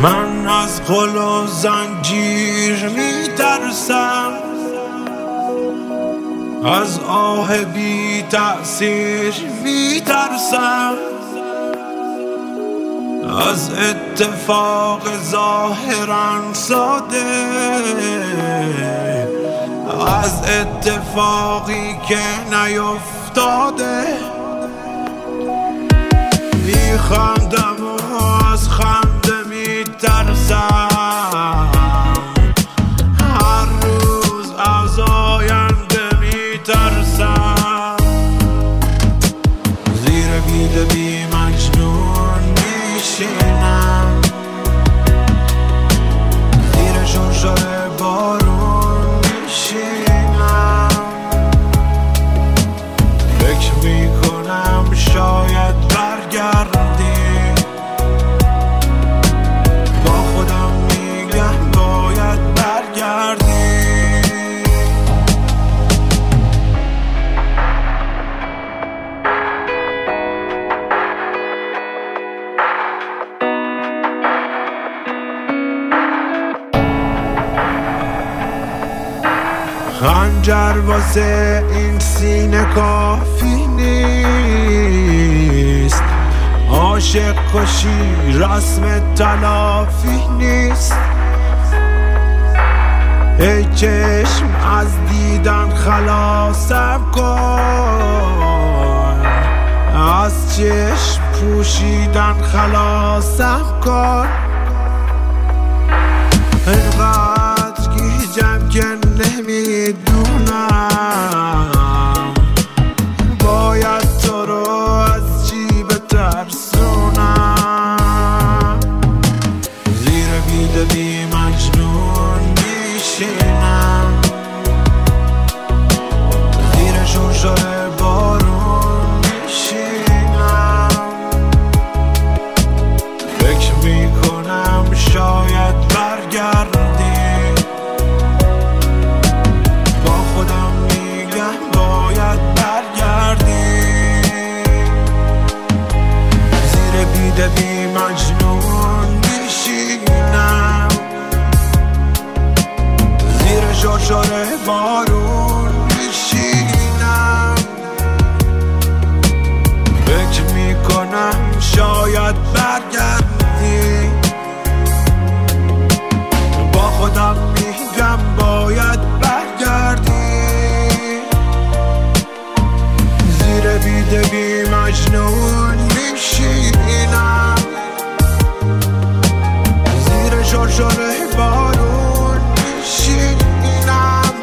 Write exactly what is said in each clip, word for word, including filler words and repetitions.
من از قل و زنجیر میترسم، از آه بی تأثیر میترسم، از اتفاق ظاهرا ساده، از اتفاقی که نیفتاده. میخندم و از خنده میترسم، هر روز از آینده میترسم. زیر بید بی مجنون میشینم، زیر شرشر بارون میشینم. فکر میکنم شاید برگردی، با خودم میگم باید برگردی. خنجر واسه این سینه کافی نیست، عاشق کشی رسم تلافی نیست. ای چشم از دیدن خلاصم کن، از چشم پوشیدن خلاصم کن. اینقدر گیجم که نمیدونم باید تو رو از چی بترسونم. زیر بید بی مجنون میشینم، زیر شرشر بارون میشینم. فکر میکنم شاید برگردی، با خودم میگم باید برگردی. زیر بید بی مجنون میشینم، زیر شرشر بارون میشینم. فکر میکنم شاید برگردی، با خودم میگم باید برگردی. زیر بید بی مجنون میشینم، زیر شرشر بارون میشینم.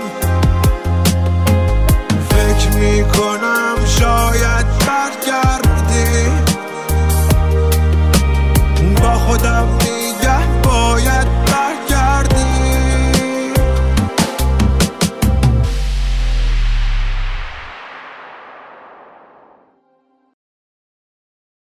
فکر میکنم شاید برگردی، با خودم